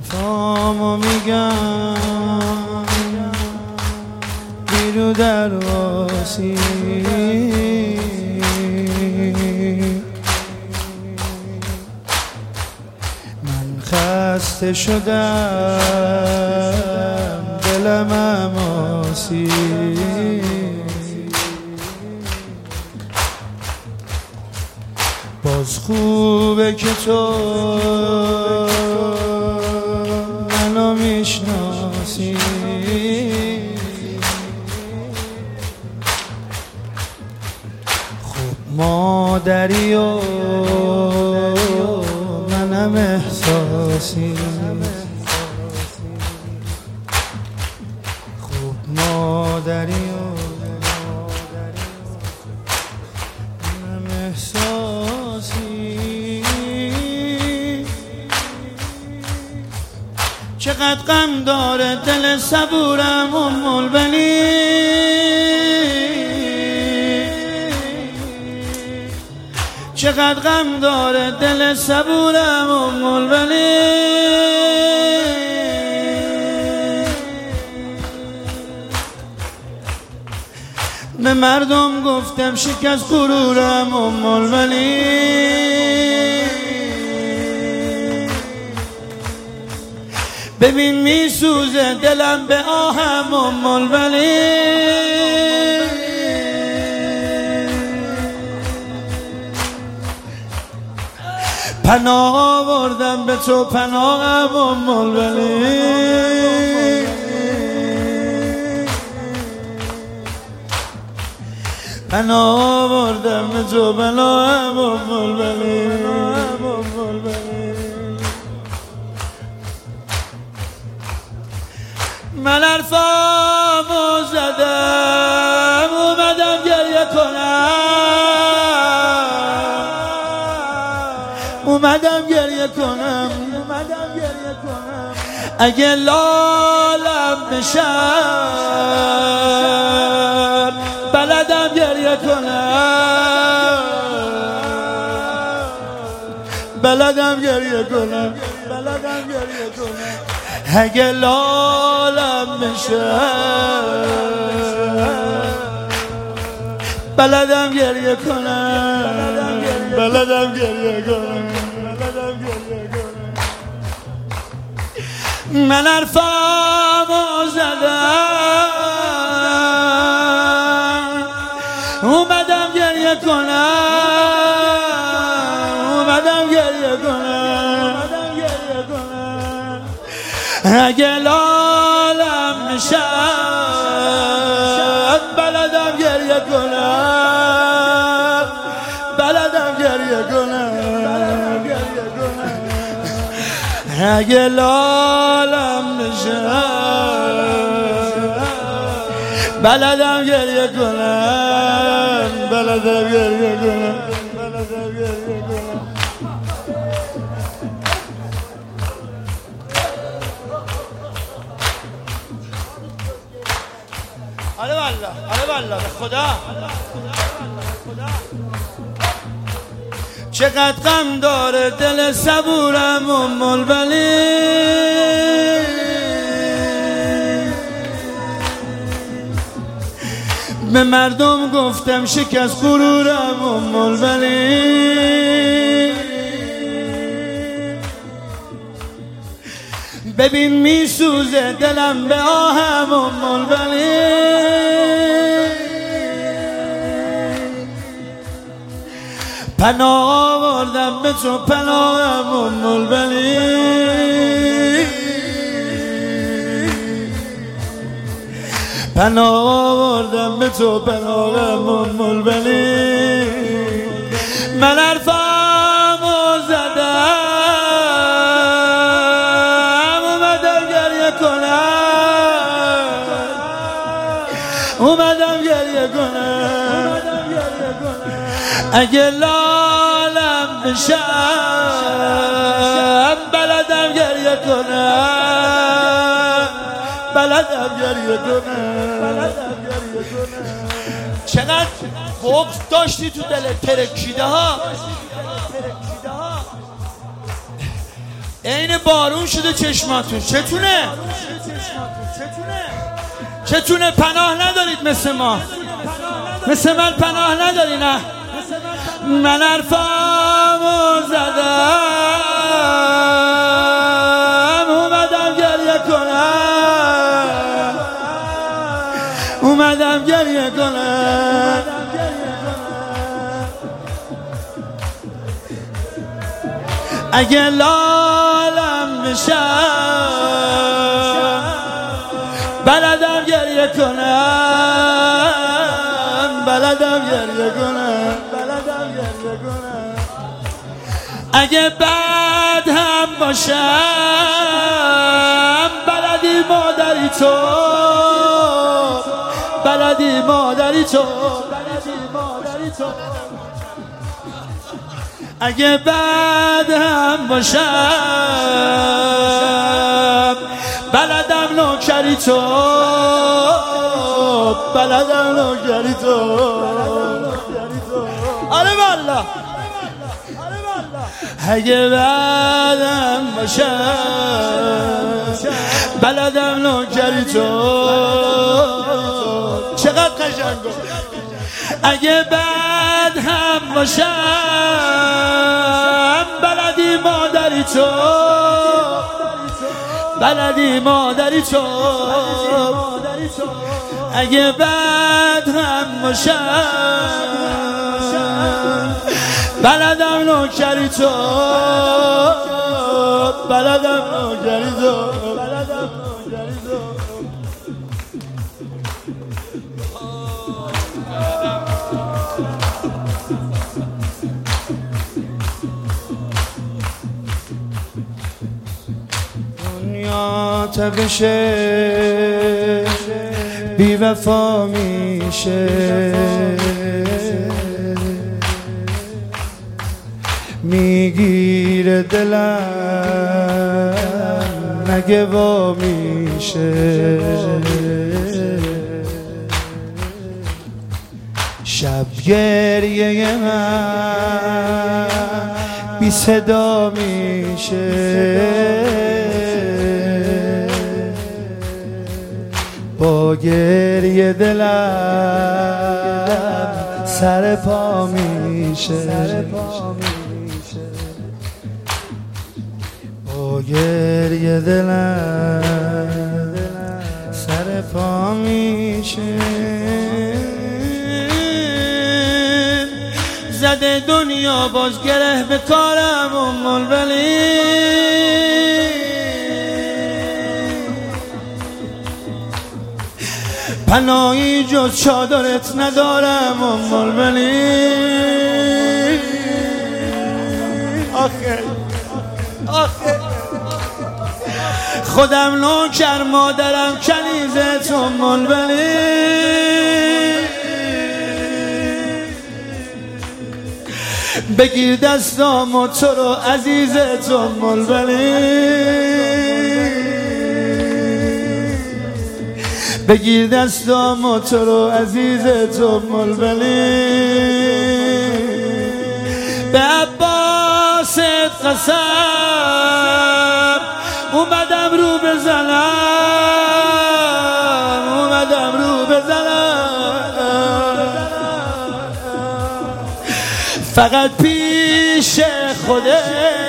خطامو میگم بیرو درواسی من خسته شدم دلم اماسی باز خوبه که تو منو میشناسی خب مادری و منم احساسی خب مادری و منم احساسی چقدر غم داره دل صبورم البنی چقدر غم داره دل صبورم البنی به مردم گفتم شکست غرورم البنی ببین میسوزه دلم به آهم البنی پناه آوردم به تو پناهم البنی پناه آوردم به تو پناهم البنی من حرفامو زدم اومدم گریه کنم اومدم گریه کنم اگه لالم بشم بلدم گریه کنم بلدم گریه کنم اگه لالم بشم بلدم گریه کنم بلدم گریه کنم من حرفامو زدم اومدم گریه کنم اومدم گریه کنم اگه لالم میشم بلدم گریه کنم بلدم گریه کنم اگه لالم میشم بلدم گریه کنم بلدم گریه کنم آره والله به خدا چقدر غم داره دل صبورم البنی به مردم گفتم شکست غرورم البنی ببین میسوزه دلم به آهم البنی پناه آوردم به تو پناهم البنی پناه آوردم به تو پناهم البنی من حرفامو زدم اومدم گریه کنم اومدم گریه کنم اگه لالم بشم بلدم گریه کنم بلدم گریه کنم چقدر بغض داشتی تو دلت ترکیده ها عین بارون شده چشماتون. چتونه پناه ندارید مثل ما، مثل من پناه نداری. نه من حرفامو زدم اومدم گریه کنم، اومدم گریه کنم. اگه لالم بشم بلدم گریه کنم، بلدم گریه کنم. اگه بد هم باشم بلدی مادری تو، بلدی مادری تو. اگه بد هم باشم بلدم نوکری تو، بلدم نوکری تو. آره والله. اگه بدم باشم بلدم نوکری تو. چقدر قشنگ. اگه بد هم باشم بلدی مادری تو، بلدی مادری تو. اگه بد هم باشم بلدم نوکری تو، بلدم نوکری تو. دنیا تبشه بی وفا میشه، میگیره دلم مگه وا میشه. شب گریه من بی صدا میشه، با گریه دلم سر پا میشه، با گریه دلم سر پا میشه. زده دنیا باز گره به کارم ولی پناهی جز چادرت ندارم ولی. آخه خودم نوکر مادرم کنیزت ولی. بگیر دستامو تو رو عزیزت ولی، بگیر دستامو تو رو عزیزت ولی. به عباست قسم اومدم رو بزنم، اومدم رو بزنم. فقط پیش خوده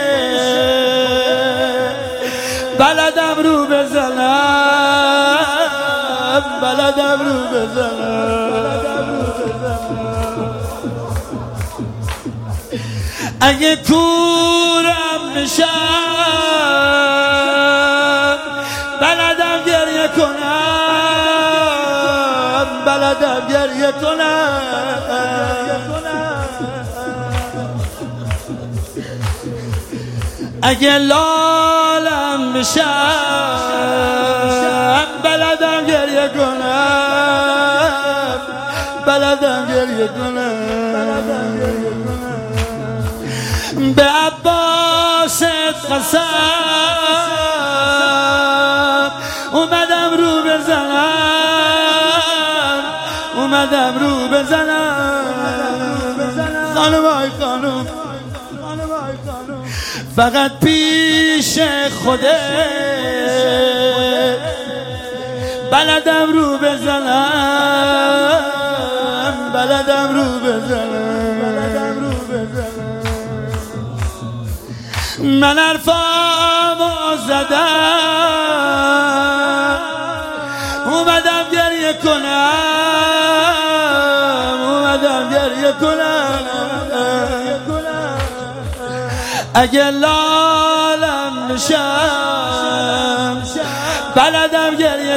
بلدم رو بزنم، بلدم رو بزنم. اگه کورم بشم بلدم گریه کنم، بلدم گریه کنم. اگه لالم بشم بلدم گریه کنم، بلدم گریه کنم. به عباست قسم اومدم رو بزنم، اومدم رو بزنم. خانم آی خانم فقط پیش عشق خودت بلدم رو بزنم، بلدم رو بزنم، من حرفامو زدم اومدم گریه کنم، اومدم گریه کنم. اگه لالم نشم بلدم گریه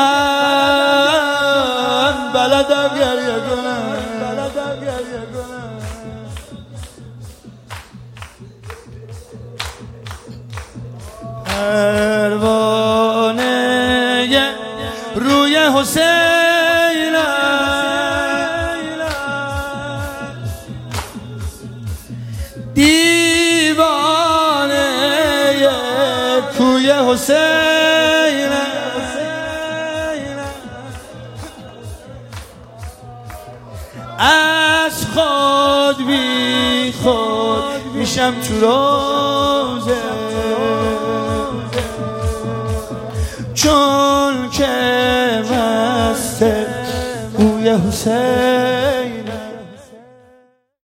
کنم، بلدم گریه کنم. پروانه روی حسین دیوانه کوی حسین از خود بی خود میشم تو روزه، چون که مست بوی حسین